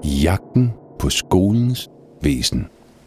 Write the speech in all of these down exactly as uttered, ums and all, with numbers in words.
Jagten på skolens væsen.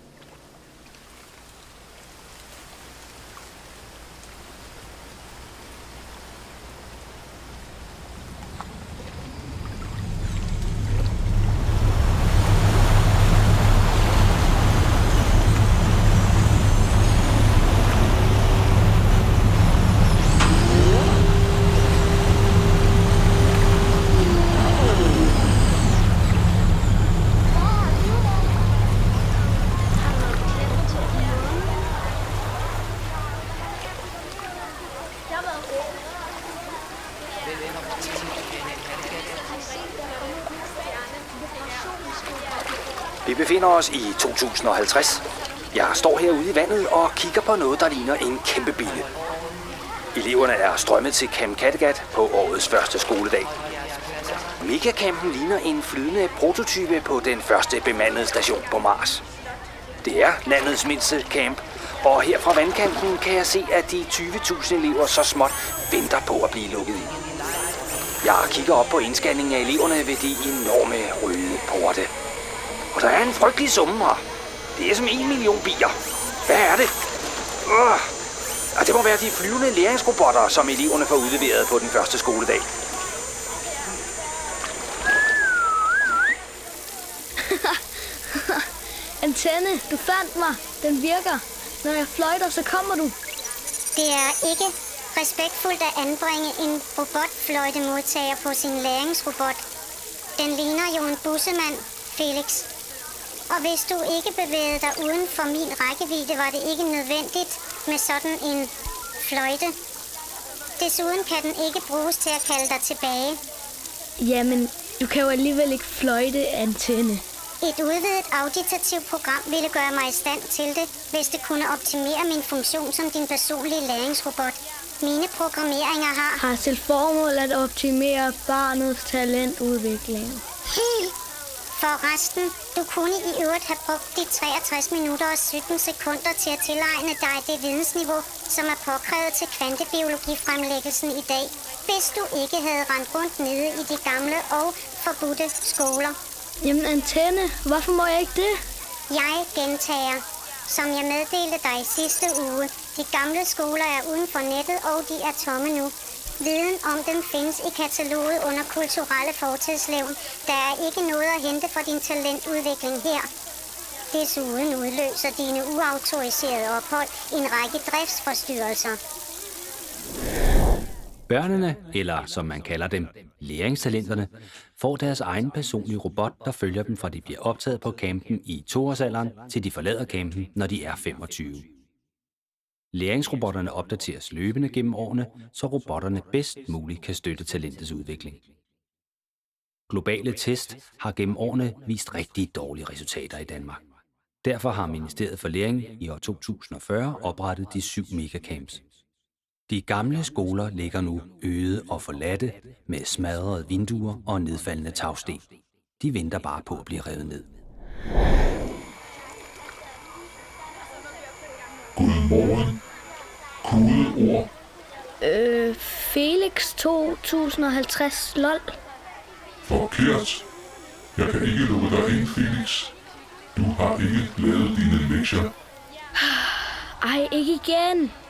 Vi befinder os i to tusind og halvtreds. Jeg står herude i vandet og kigger på noget, der ligner en kæmpe bille. Eleverne er strømmet til Camp Kattegat på årets første skoledag. Megacampen ligner en flydende prototype på den første bemandede station på Mars. Det er landets mindste camp, og her fra vandkanten kan jeg se, at de tyve tusind elever så småt venter på at blive lukket ind. Jeg kigger op på indscanningen af eleverne ved de enorme røde porte. Og der er en frygtelig summe her. Det er som en million bier. Hvad er det? Uh, og det må være de flyvende læringsrobotter, som eleverne får udleveret på den første skoledag. Antenne, du fandt mig. Den virker. Når jeg fløjter, så kommer du. Det er ikke respektfuldt at anbringe en robotfløjtemodtager på sin læringsrobot. Den ligner jo en bussemand, Felix. Og hvis du ikke bevægede dig uden for min rækkevidde, var det ikke nødvendigt med sådan en fløjte. Desuden kan den ikke bruges til at kalde dig tilbage. Jamen, du kan jo alligevel ikke fløjte, Antenne. Et udvidet auditativt program ville gøre mig i stand til det, hvis det kunne optimere min funktion som din personlige læringsrobot. Mine programmeringer har... Har til formål at optimere barnets talentudvikling. Helt. Forresten, du kunne i øvrigt have brugt de treogtres minutter og sytten sekunder til at tilegne dig det vidensniveau, som er påkrævet til kvantebiologifremlæggelsen i dag, hvis du ikke havde rendt rundt nede i de gamle og forbudte skoler. Jamen Antenne, hvorfor må jeg ikke det? Jeg gentager. Som jeg meddelte dig i sidste uge, de gamle skoler er uden for nettet, og de er tomme nu. Viden om dem findes i kataloget under kulturelle fortidslevn. Der er ikke noget at hente for din talentudvikling her. Desuden udløser dine uautoriserede ophold en række driftsforstyrrelser. Børnene, eller som man kalder dem, læringstalenterne, får deres egen personlige robot, der følger dem fra de bliver optaget på campen i toårsalderen, til de forlader campen, når de er femogtyve. Læringsrobotterne opdateres løbende gennem årene, så robotterne bedst muligt kan støtte talentets udvikling. Globale test har gennem årene vist rigtig dårlige resultater i Danmark. Derfor har Ministeriet for Læring i år to tusind og fyrre oprettet de syv megacamps. De gamle skoler ligger nu øde og forladte med smadrede vinduer og nedfaldende tagsten. De venter bare på at blive revet ned. Godmorgen. Kodeord. Øh, Felix to tusind og halvtreds, lol. Forkert. Jeg kan ikke lukke dig ind, Felix. Du har ikke lavet dine lektier. Ej, ikke igen.